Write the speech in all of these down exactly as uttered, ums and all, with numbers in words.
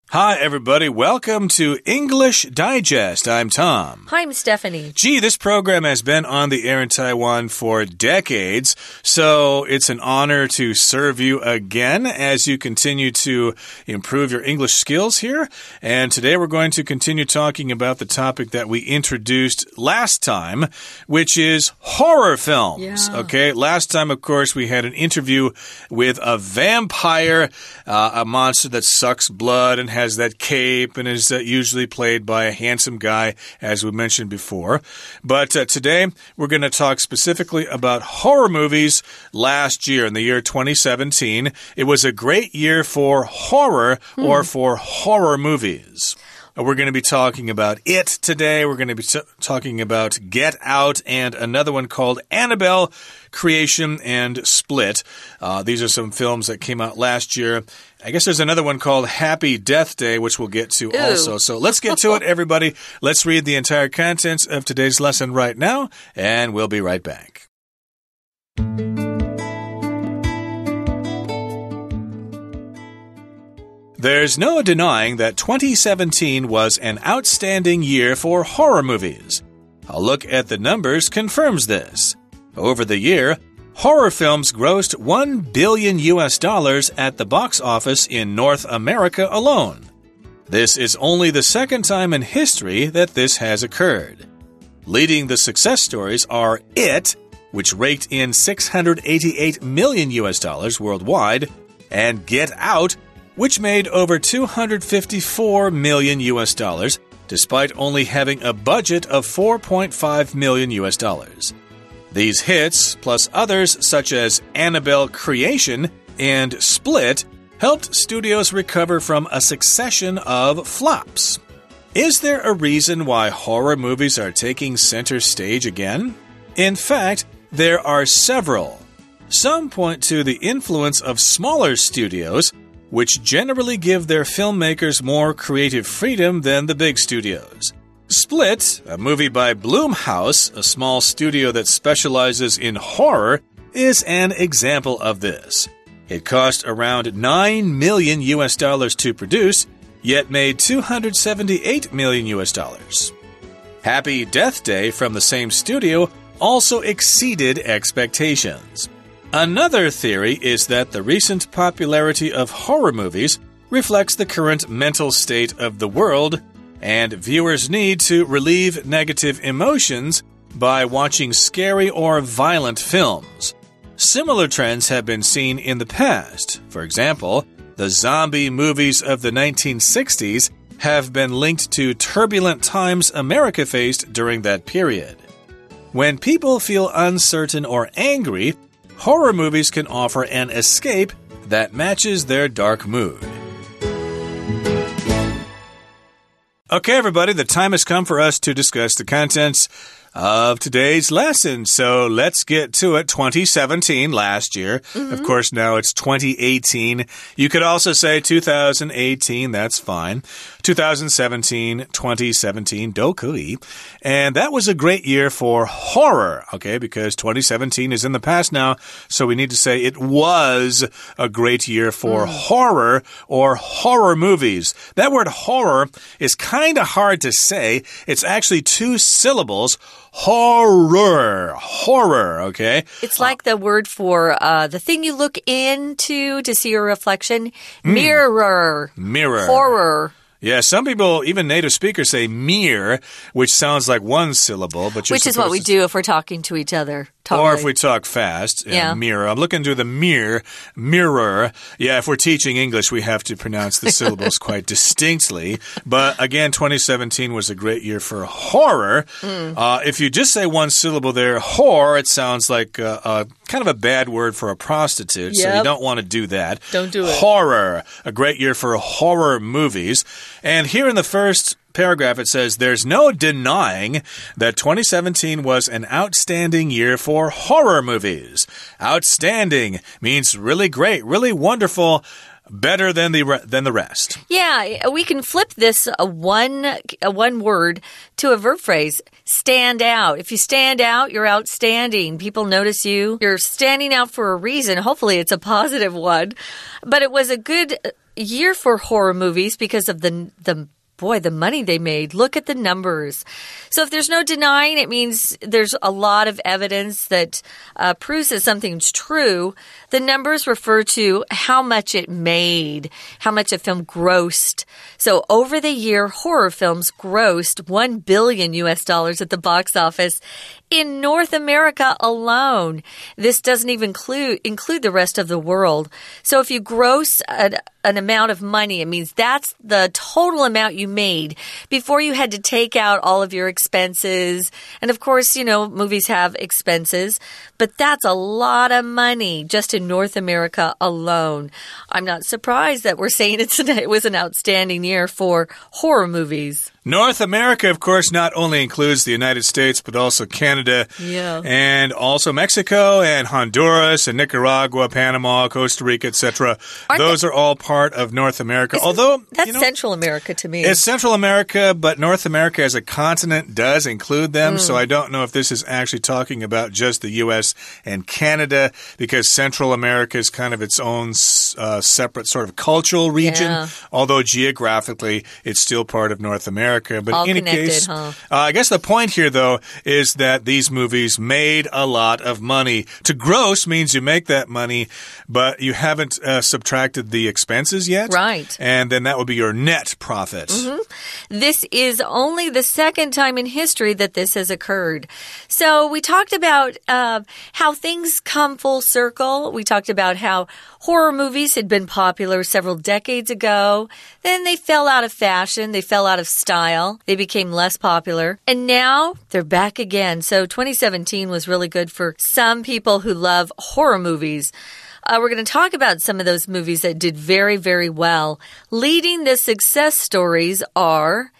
Hi, everybody. Welcome to English Digest. I'm Tom. Hi, I'm Stephanie. Gee, this program has been on the air in Taiwan for decades, so it's an honor to serve you again as you continue to improve your English skills here. And today we're going to continue talking about the topic that we introduced last time, which is horror films. Yeah. Okay, last time, of course, we had an interview with a vampire, uh, a monster that sucks blood and has that cape and is uh, usually played by a handsome guy, as we mentioned before. But uh, today, we're going to talk specifically about horror movies last year, in the year twenty seventeen. It was a great year for horror hmm. or for horror movies. We're going to be talking about It today. We're going to be t talking about Get Out and another one called Annabelle, Creation, and Split. Uh, these are some films that came out last year. I guess there's another one called Happy Death Day, which we'll get to Ew. also. So let's get to it, everybody. Let's read the entire contents of today's lesson right now, and we'll be right back. There's no denying that twenty seventeen was an outstanding year for horror movies. A look at the numbers confirms this. Over the year, horror films grossed one billion U S dollars at the box office in North America alone. This is only the second time in history that this has occurred. Leading the success stories are It, which raked in six hundred eighty-eight million U S dollars worldwide, and Get Out, which made over two hundred fifty-four million U S dollars, despite only having a budget of four point five million U S dollars. These hits, plus others such as Annabelle Creation and Split, helped studios recover from a succession of flops. Is there a reason why horror movies are taking center stage again? In fact, there are several. Some point to the influence of smaller studios, which generally give their filmmakers more creative freedom than the big studios. Split, a movie by Blumhouse, a small studio that specializes in horror, is an example of this. It cost around nine million U S dollars to produce, yet made two hundred seventy-eight million U S dollars. Happy Death Day from the same studio also exceeded expectations. Another theory is that the recent popularity of horror movies reflects the current mental state of the world, and viewers need to relieve negative emotions by watching scary or violent films. Similar trends have been seen in the past. For example, the zombie movies of the nineteen sixties have been linked to turbulent times America faced during that period. When people feel uncertain or angry, horror movies can offer an escape that matches their dark mood. Okay, everybody, the time has come for us to discuss the contents of today's lesson. So let's get to it. twenty seventeen, last year. Mm-hmm. Of course, now it's twenty eighteen. You could also say two thousand eighteen. That's fine. two thousand seventeen, twenty seventeen, 都可以. And that was a great year for horror, okay, because twenty seventeen is in the past now, so we need to say it was a great year for mm. horror or horror movies. That word horror is kind of hard to say. It's actually two syllables. Horror. Horror, okay? It's like uh, the word for uh, the thing you look into to see your reflection. Mirror. Mm. Mirror. Horror. Yeah, some people, even native speakers, say mirror, which sounds like one syllable. But you're Which is what we to... do if we're talking to each other. Totally. Or if we talk fast. Yeah, yeah. Mirror. I'm looking through the mirror. Mirror. Yeah, if we're teaching English, we have to pronounce the syllables quite distinctly. But again, twenty seventeen was a great year for horror. Mm. Uh, if you just say one syllable there, whore, it sounds like uh, uh, kind of a bad word for a prostitute. Yep. So you don't want to do that. Don't do it. Horror. A great year for horror movies. And here in the first paragraph, it says, there's no denying that twenty seventeen was an outstanding year for horror movies. Outstanding means really great, really wonderful, better than the re than the rest. Yeah, we can flip this a one a one word to a verb phrase. Stand out. If you stand out, you're outstanding. People notice you. You're standing out for a reason. Hopefully it's a positive one. But it was a good year for horror movies because of the the Boy, the money they made. Look at the numbers. So if there's no denying, it means there's a lot of evidence that uh, proves that something's true. The numbers refer to how much it made, how much a film grossed. So over the year, horror films grossed one billion U S dollars at the box office in North America alone. This doesn't even include, include the rest of the world. So if you gross an, an amount of money, it means that's the total amount you made before you had to take out all of your expenses. And of course, you know, movies have expenses, but that's a lot of money just in North America alone. I'm not surprised that we're saying it's an, it was an outstanding year for horror movies. North America, of course, not only includes the United States, but also Canada, yeah. and also Mexico and Honduras and Nicaragua, Panama, Costa Rica, et cetera. Those are all part of North America. Isn't, Although that's you know, Central America to me. It's Central America, but North America as a continent does include them. Mm. So I don't know if this is actually talking about just the U S and Canada, because Central America is kind of its own uh, separate sort of cultural region. Yeah. Although geographically, it's still part of North America. But all in any connected, case, huh? uh, I guess the point here, though, is that these movies made a lot of money. To gross means you make that money, but you haven't uh, subtracted the expenses yet. Right. And then that would be your net profit. Mm-hmm. This is only the second time in history that this has occurred. So we talked about uh, how things come full circle. We talked about how horror movies had been popular several decades ago. Then they fell out of fashion. They fell out of style. They became less popular. And now they're back again. So twenty seventeen was really good for some people who love horror movies. Uh, we're going to talk about some of those movies that did very, very well. Leading the success stories are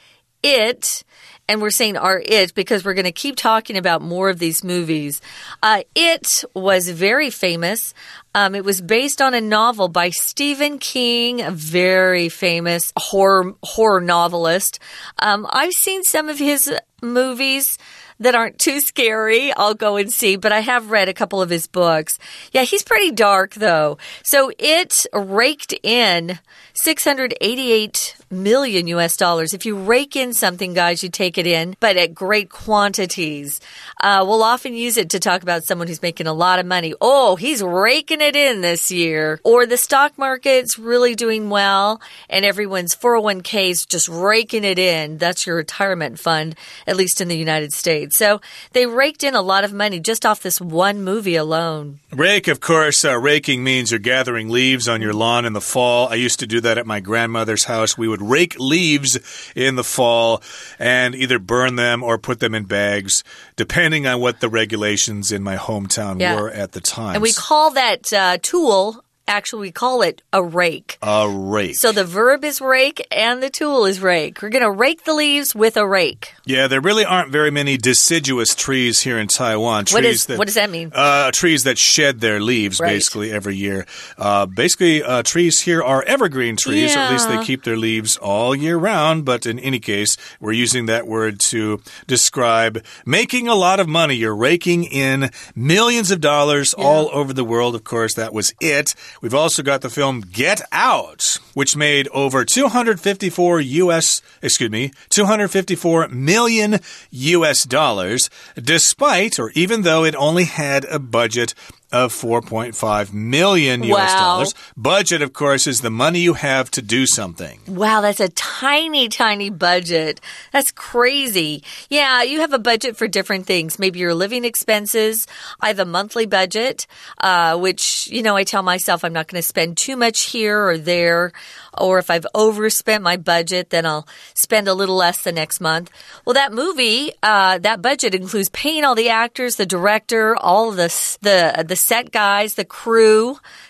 It, and we're saying are it because we're going to keep talking about more of these movies. Uh, it was very famous. Um, it was based on a novel by Stephen King, a very famous horror horror novelist. Um, I've seen some of his movies that aren't too scary. I'll go and see, but I have read a couple of his books. Yeah, he's pretty dark, though. So it raked in six hundred eighty-eight million U S dollars. If you rake in something, guys, you take it in, but at great quantities. Uh, we'll often use it to talk about someone who's making a lot of money. Oh, he's raking it in this year. Or the stock market's really doing well, and everyone's four oh one k's just raking it in. That's your retirement fund, at least in the United States. So they raked in a lot of money just off this one movie alone. Rake, of course, uh, raking means you're gathering leaves on your lawn in the fall. I used to do that at my grandmother's house. We would rake leaves in the fall and either burn them or put them in bags, depending on what the regulations in my hometown yeah. were at the time. And we call that uh, tool... Actually, we call it a rake. A rake. So the verb is rake and the tool is rake. We're going to rake the leaves with a rake. Yeah, there really aren't very many deciduous trees here in Taiwan. Trees what, is, that, what does that mean? Uh, trees that shed their leaves, right. basically, every year. Uh, basically, uh, trees here are evergreen trees. Yeah. Or at least they keep their leaves all year round. But in any case, we're using that word to describe making a lot of money. You're raking in millions of dollars yeah. all over the world. Of course, that was it. We've also got the film Get Out, which made over two hundred fifty-four U S, excuse me, two hundred fifty-four million U S dollars, despite or even though it only had a budget of four point five million U S dollars. Wow. Budget, of course, is the money you have to do something. Wow, that's a tiny, tiny budget. That's crazy. Yeah, you have a budget for different things. Maybe your living expenses. I have a monthly budget, uh, which, you know, I tell myself I'm not going to spend too much here or there. Or if I've overspent my budget, then I'll spend a little less the next month. Well, that movie, uh, that budget includes paying all the actors, the director, all of the, the, the set guys, the crew.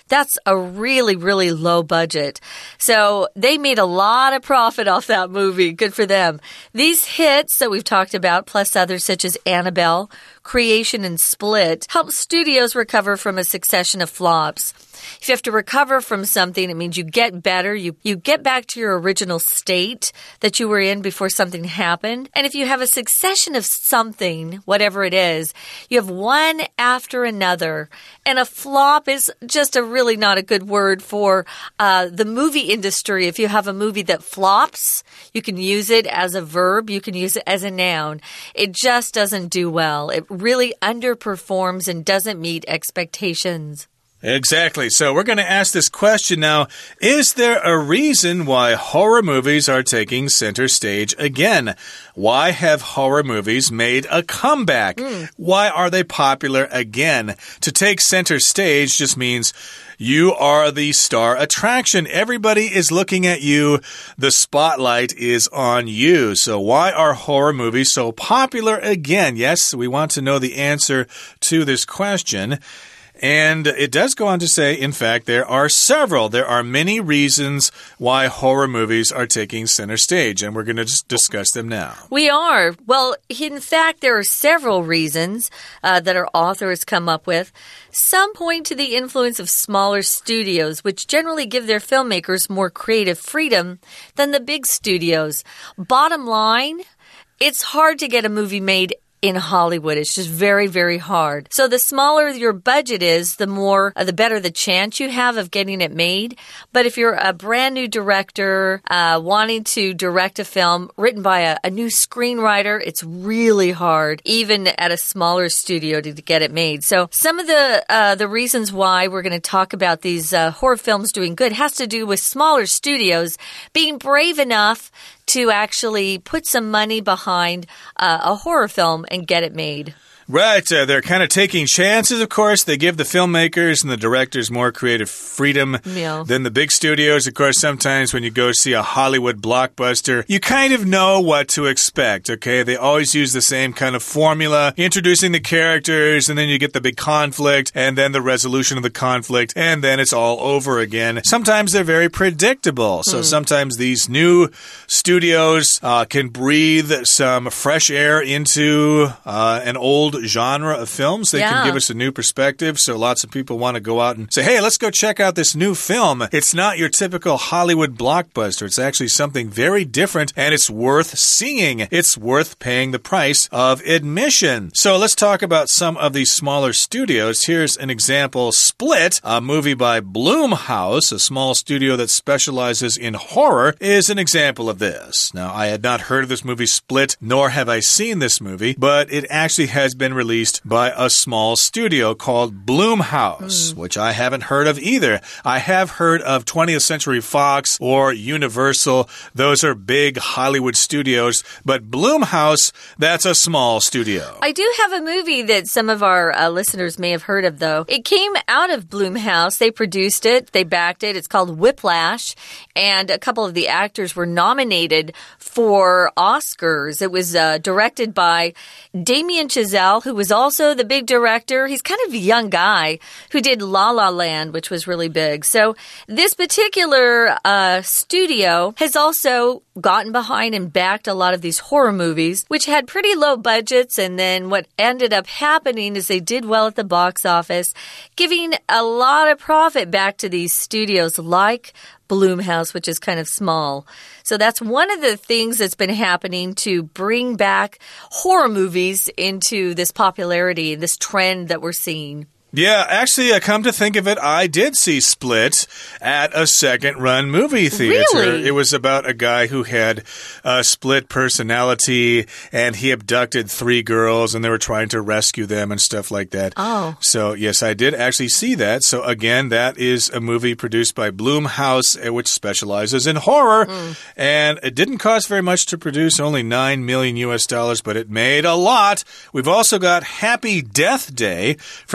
That's a really, really low budget. So they made a lot of profit off that movie. Good for them. These hits that we've talked about, plus others such as Annabelle, Creation, and Split, help studios recover from a succession of flops. If you have to recover from something, it means you get better. You, you get back to your original state that you were in before something happened. And if you have a succession of something, whatever it is, you have one after another. And a flop is just a really not a good word for uh, the movie industry. If you have a movie that flops, you can use it as a verb. You can use it as a noun. It just doesn't do well. It really underperforms and doesn't meet expectations. Exactly. So we're going to ask this question now. Is there a reason why horror movies are taking center stage again? Why have horror movies made a comeback? Mm. Why are they popular again? To take center stage just means you are the star attraction. Everybody is looking at you. The spotlight is on you. So why are horror movies so popular again? Yes, we want to know the answer to this question. And it does go on to say, in fact, there are several. There are many reasons why horror movies are taking center stage, and we're going to just discuss them now. We are. Well, in fact, there are several reasons uh, that our authors come up with. Some point to the influence of smaller studios, which generally give their filmmakers more creative freedom than the big studios. Bottom line, it's hard to get a movie made in Hollywood. It's just very, very hard. So the smaller your budget is, the more, uh, the better the chance you have of getting it made. But if you're a brand new director uh, wanting to direct a film written by a, a new screenwriter, it's really hard, even at a smaller studio, to, to get it made. So some of the uh, the reasons why we're going to talk about these uh, horror films doing good has to do with smaller studios being brave enough to actually put some money behind uh, a horror film and get it made. Right. Uh, they're kind of taking chances, of course. They give the filmmakers and the directors more creative freedom yeah. than the big studios. Of course, sometimes when you go see a Hollywood blockbuster, you kind of know what to expect, okay? They always use the same kind of formula, introducing the characters, and then you get the big conflict, and then the resolution of the conflict, and then it's all over again. Sometimes they're very predictable. So mm. sometimes these new studios uh, can breathe some fresh air into uh, an old genre of films. They yeah. can give us a new perspective. So lots of people want to go out and say, hey, let's go check out this new film. It's not your typical Hollywood blockbuster. It's actually something very different, and it's worth seeing. It's worth paying the price of admission. So let's talk about some of these smaller studios. Here's an example. Split, a movie by Blumhouse, a small studio that specializes in horror, is an example of this. Now, I had not heard of this movie Split, nor have I seen this movie, but it actually has been released by a small studio called Blumhouse, mm. which I haven't heard of either. I have heard of twentieth Century Fox or Universal. Those are big Hollywood studios, but Blumhouse, that's a small studio. I do have a movie that some of our uh, listeners may have heard of, though. It came out of Blumhouse. They produced it. They backed it. It's called Whiplash, and a couple of the actors were nominated for Oscars. It was uh, directed by Damien Chazelle, who was also the big director. He's kind of a young guy who did La La Land, which was really big. So this particular uh, studio has also gotten behind and backed a lot of these horror movies, which had pretty low budgets. And then what ended up happening is they did well at the box office, giving a lot of profit back to these studios like Blumhouse, which is kind of small. So that's one of the things that's been happening to bring back horror movies into this popularity, this trend that we're seeing. Yeah, actually, uh, come to think of it, I did see Split at a second-run movie theater. Really? It was about a guy who had a split personality, and he abducted three girls, and they were trying to rescue them and stuff like that. Oh. So, yes, I did actually see that. So, again, that is a movie produced by Blumhouse, which specializes in horror, mm. and it didn't cost very much to produce, only nine million U S dollars, but it made a lot. We've also got Happy Death Day from the same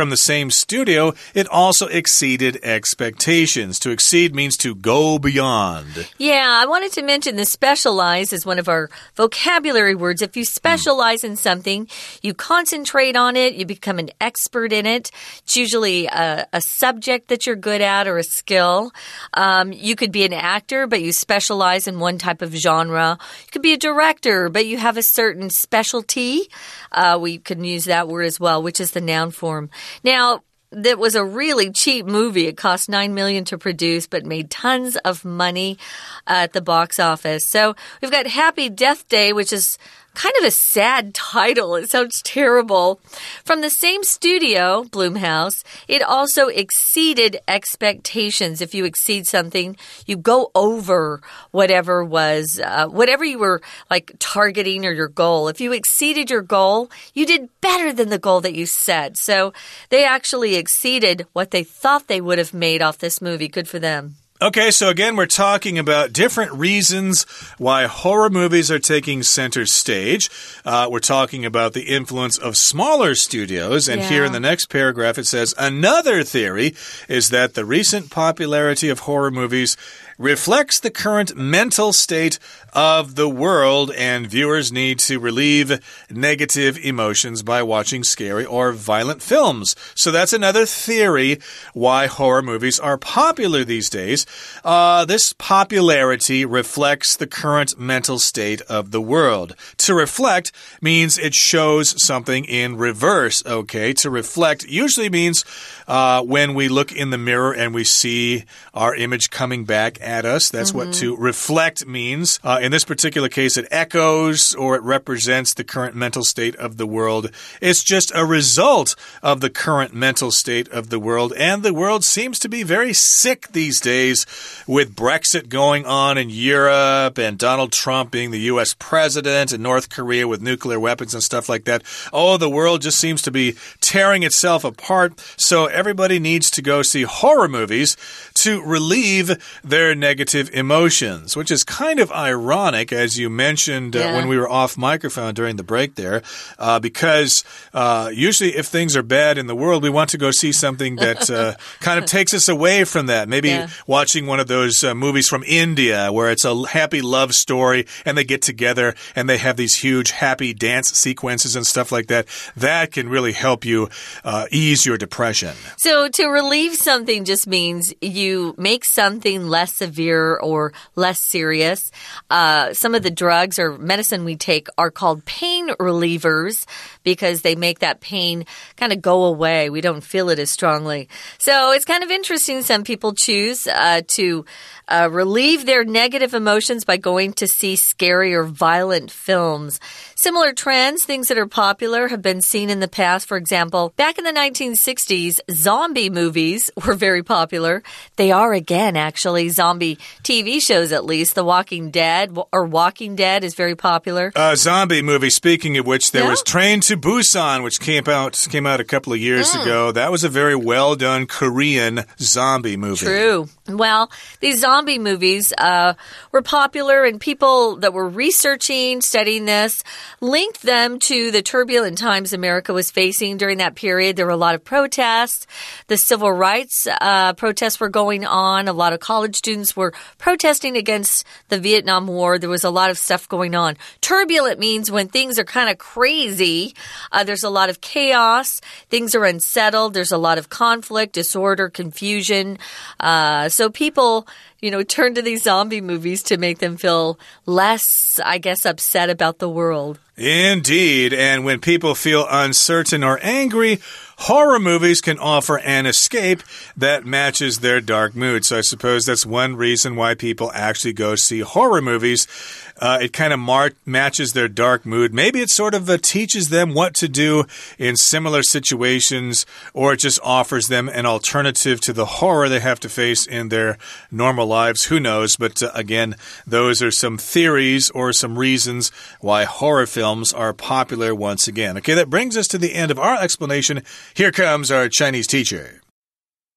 same studio, it also exceeded expectations. To exceed means to go beyond. Yeah, I wanted to mention the specialize is one of our vocabulary words. If you specialize mm. in something, you concentrate on it, you become an expert in it. It's usually a, a subject that you're good at or a skill. Um, you could be an actor, but you specialize in one type of genre. You could be a director, but you have a certain specialty. Uh, we can use that word as well, which is the noun form. Now, that was a really cheap movie. It cost nine million dollars to produce, but made tons of money uh, at the box office. So we've got Happy Death Day, which is kind of a sad title. It sounds terrible. From the same studio, Blumhouse, it also exceeded expectations. If you exceed something, you go over whatever was, uh, whatever you were like targeting or your goal. If you exceeded your goal, you did better than the goal that you set. So they actually exceeded what they thought they would have made off this movie. Good for them. Okay, so again, we're talking about different reasons why horror movies are taking center stage. Uh, we're talking about the influence of smaller studios. And yeah. here in the next paragraph, it says, another theory is that the recent popularity of horror movies reflects the current mental state of the world, and viewers need to relieve negative emotions by watching scary or violent films. So that's another theory why horror movies are popular these days. Uh, this popularity reflects the current mental state of the world. To reflect means it shows something in reverse, okay? To reflect usually means uh, when we look in the mirror and we see our image coming back at us. That's mm-hmm. what to reflect means. Uh, in this particular case, it echoes or it represents the current mental state of the world. It's just a result of the current mental state of the world. And the world seems to be very sick these days with Brexit going on in Europe and Donald Trump being the U S president and North Korea with nuclear weapons and stuff like that. Oh, the world just seems to be tearing itself apart. So everybody needs to go see horror movies to relieve their negative emotions, which is kind of ironic, as you mentioned uh, yeah. when we were off microphone during the break there, uh, because uh, usually if things are bad in the world, we want to go see something that uh, kind of takes us away from that. Maybe yeah. watching one of those uh, movies from India where it's a happy love story and they get together and they have these huge happy dance sequences and stuff like that. That can really help you uh, ease your depression. So to relieve something just means you make something less severe or less serious. Uh, some of the drugs or medicine we take are called pain relievers because they make that pain kind of go away. We don't feel it as strongly. So it's kind of interesting. Some people choose uh, to uh, relieve their negative emotions by going to see scary or violent films. Similar trends, things that are popular, have been seen in the past. For example, back in the nineteen sixties, zombie movies were very popular. They are again, actually. Zombie T V shows, at least. The Walking Dead or Walking Dead is very popular. Uh, zombie movie, speaking of which, there yeah. was Train to Busan, which came out, came out a couple of years mm. ago. That was a very well-done Korean zombie movie. True. Well, these zombie movies uh, were popular, and people that were researching, studying this, linked them to the turbulent times America was facing during that period. There were a lot of protests. The civil rights uh, protests were going on. A lot of college students were protesting against the Vietnam War. There was a lot of stuff going on. Turbulent means when things are kind of crazy. Uh, there's a lot of chaos. Things are unsettled. There's a lot of conflict, disorder, confusion. Uh, so people, you know, turn to these zombie movies to make them feel less, I guess, upset about the world. Indeed. And when people feel uncertain or angry, horror movies can offer an escape that matches their dark mood. So I suppose that's one reason why people actually go see horror movies. Uh, it kind of mar matches their dark mood. Maybe it sort of uh, teaches them what to do in similar situations, or it just offers them an alternative to the horror they have to face in their normal lives. Who knows? But uh, again, those are some theories or some reasons why horror films are popular once again. Okay, that brings us to the end of our explanation. Here comes our Chinese teacher.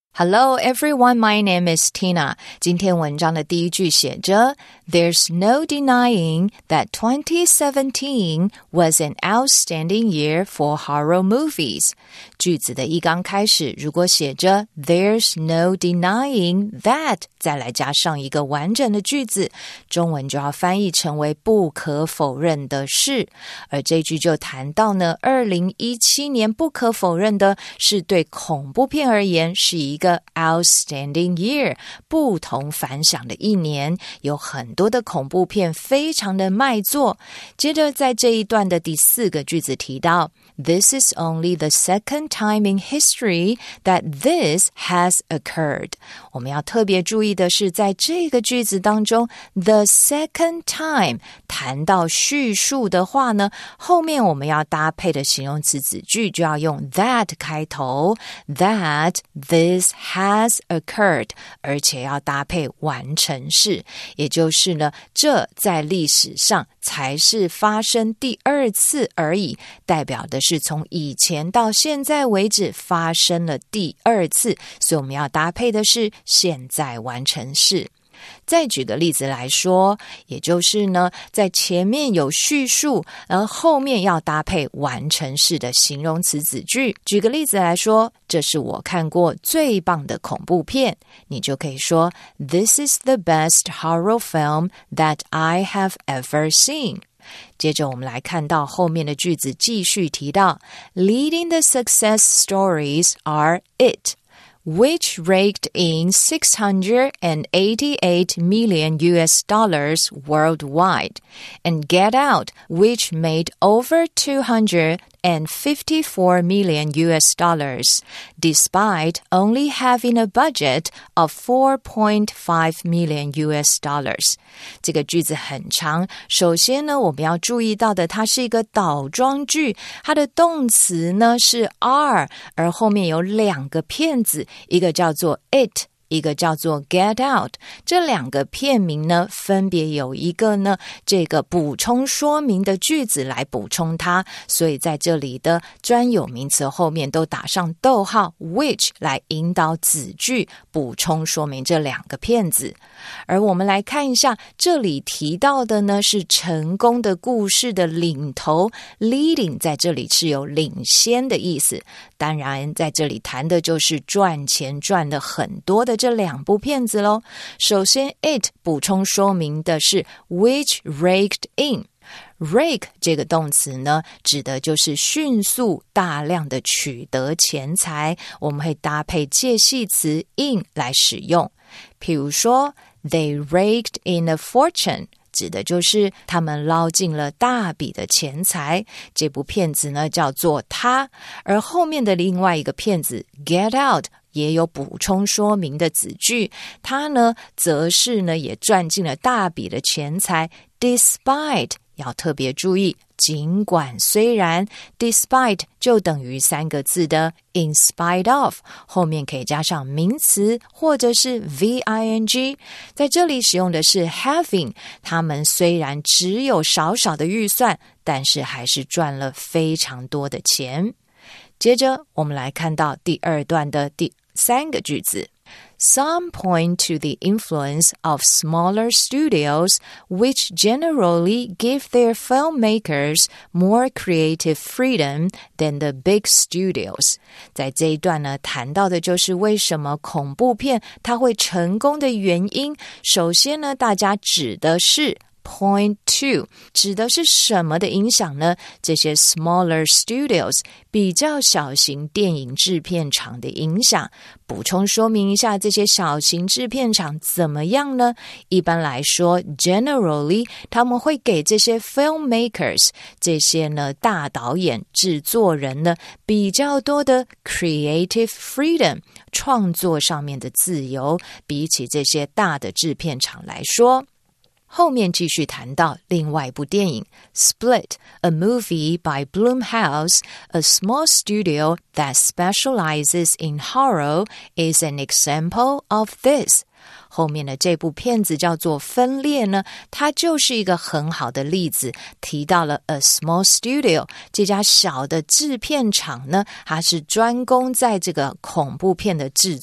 Hello everyone, my name is Tina. 今天文章的第一句写着 There's no denying that twenty seventeen was an outstanding year for horror movies. 句子的一刚开始如果写着 There's no denying that 再来加上一个完整的句子，中文就要翻译成为不可否认的是。而这句就谈到呢二零一七年不可否认的是对恐怖片而言是一个outstanding year 不同凡响的一年，有很多的恐怖片非常的卖座。接着在这一段的第四个句子提到 This is only the second time in history that this has occurred. 我们要特别注意的是在这个句子当中 the second time 谈到叙述的话呢，后面我们要搭配的形容词子句就要用 that 开头 that this has occurred 而且要搭配完成式，也就是呢这在历史上才是发生第二次而已，代表的是从以前到现在为止发生了第二次，所以我们要搭配的是现在完成式。再举个例子来说，也就是呢在前面有叙述，而后面要搭配完成式的形容词子句。举个例子来说，这是我看过最棒的恐怖片，你就可以说 This is the best horror film that I have ever seen。接着我们来看到后面的句子继续提到 Leading the success stories are It, which raked in six hundred eighty-eight million U S dollars worldwide, and Get Out, which made over two hundred fifty-four million U S dollars, despite only having a budget of four point five million U S dollars. 这个句子很长，首先呢我们要注意到的它是一个倒装句，它的动词呢是 are， 而后面有两个片子，一个叫做 it，一个叫做 Get Out， 这两个片名呢分别有一个呢这个补充说明的句子来补充它，所以在这里的专有名词后面都打上逗号 which 来引导子句补充说明这两个片子。而我们来看一下这里提到的呢是成功的故事的领头 leading 在这里是有领先的意思，当然在这里谈的就是赚钱赚了很多的这两部片子咯。首先 it 补充说明的是 which raked in， rake 这个动词呢指的就是迅速大量的取得钱财，我们会搭配介系词 in 来使用。譬如说 They raked in a fortune， 指的就是他们捞进了大笔的钱财，这部片子呢叫做它。而后面的另外一个片子 Get Out也有补充说明的子句，它呢则是呢也赚进了大笔的钱财 despite 要特别注意，尽管虽然 despite 就等于三个字的 in spite of， 后面可以加上名词或者是 V-I-N-G， 在这里使用的是 having， 他们虽然只有少少的预算，但是还是赚了非常多的钱。接着我们来看到第二段的第三个句子Some point to the influence of smaller studios, which generally give their filmmakers more creative freedom than the big studios. 在这一段呢，谈到的就是为什么恐怖片它会成功的原因。首先呢，大家指的是Point to 指的是什么的影响呢？这些 smaller studios 比较小型电影制片厂的影响。补充说明一下这些小型制片厂怎么样呢？一般来说 generally 他们会给这些 filmmakers 这些呢大导演制作人呢比较多的 creative freedom 创作上面的自由，比起这些大的制片厂来说。后面继续谈到另外一部电影 Split, a movie by Blumhouse, a small studio that specializes in horror, is an example of this. 后面的这部片子叫做分裂呢，它就是一个很好的例子，提到了 a small studio 这家小的制片厂呢，它是专攻在这个恐怖片的制作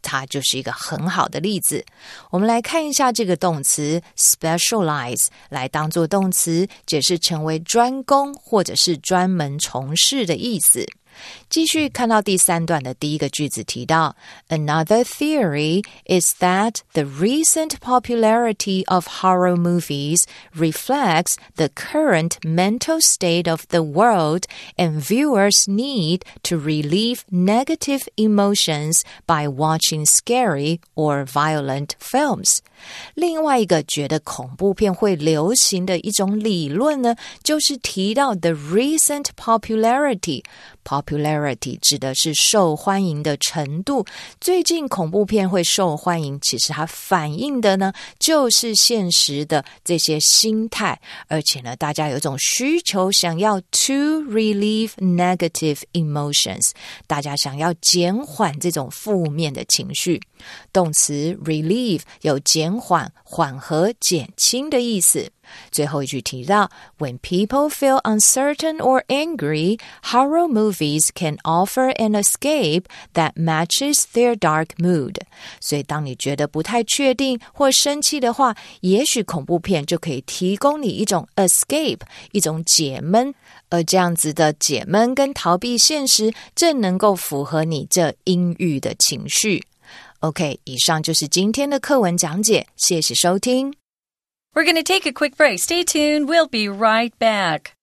它就是一个很好的例子。我们来看一下这个动词 specialize 来当作动词，解释成为专攻或者是专门从事的意思。继续看到第三段的第一个句子提到 Another theory is that the recent popularity of horror movies reflects the current mental state of the world and viewers' need to relieve negative emotions by watching scary or violent films. 另外一个觉得恐怖片会流行的一种理论呢，就是提到 the recent popularity Popularity 指的是受欢迎的程度，最近恐怖片会受欢迎，其实它反映的呢，就是现实的这些心态，而且呢，大家有一种需求想要 to relieve negative emotions， 大家想要减缓这种负面的情绪。动词 relieve 有减缓、缓和、减轻的意思。最后一句提到 When people feel uncertain or angry, horror movies can offer an escape that matches their dark mood. 所以当你觉得不太确定或生气的话，也许恐怖片就可以提供你一种 escape， 一种解闷，而这样子的解闷跟逃避现实，正能够符合你这阴郁的情绪。OK， 以上就是今天的课文讲解，谢谢收听。 We're going to take a quick break. Stay tuned. We'll be right back.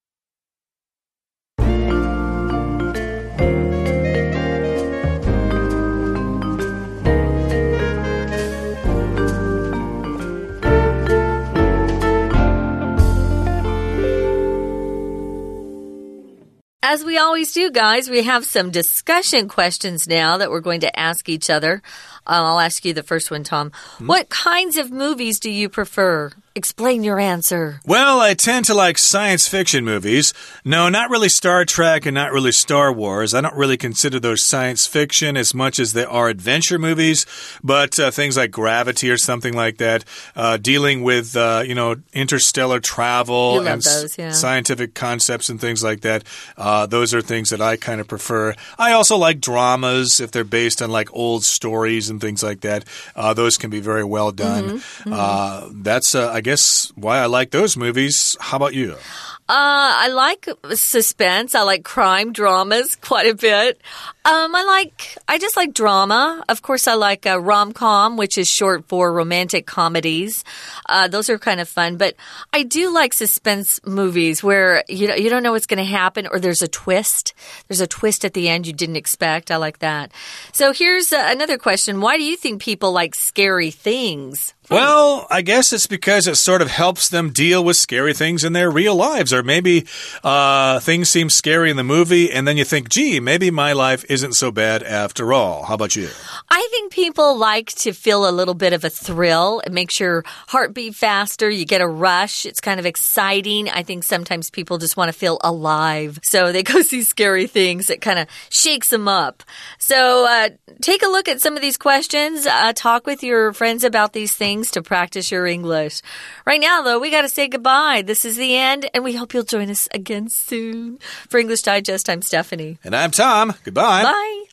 As we always do, guys, we have some discussion questions now that we're going to ask each other. Um, I'll ask you the first one, Tom. Hmm? What kinds of movies do you prefer? Explain your answer. Well, I tend to like science fiction movies. No, not really Star Trek and not really Star Wars. I don't really consider those science fiction as much as they are adventure movies. But uh, things like Gravity or something like that, uh, dealing with, uh, you know, interstellar travel you love and those, yeah. scientific concepts and things like that. Uh, those are things that I kind of prefer. I also like dramas if they're based on like old stories and things like that. Uh, those can be very well done. Mm-hmm, mm-hmm. Uh, that's, uh, I guess, why I like those movies. How about you? Uh, I like suspense. I like crime dramas quite a bit. Um, I like, I just like drama. Of course, I like uh, rom-com, which is short for romantic comedies. Uh, those are kind of fun. But I do like suspense movies where you you don't know what's going to happen or there's a twist. There's a twist at the end you didn't expect. I like that. So here's uh, another question. Why do you think people like scary things? Well, I guess it's because it sort of helps them deal with scary things in their real lives. Or maybe uh, things seem scary in the movie, and then you think, gee, maybe my life isn't so bad after all. How about you? I think people like to feel a little bit of a thrill. It makes your heart beat faster. You get a rush. It's kind of exciting. I think sometimes people just want to feel alive. So they go see scary things. It kind of shakes them up. So uh, take a look at some of these questions. Uh, talk with your friends about these things to practice your English. Right now, though, we got to say goodbye. This is the end, and we hope you'll join us again soon. For English Digest, I'm Stephanie. And I'm Tom. Goodbye. Bye.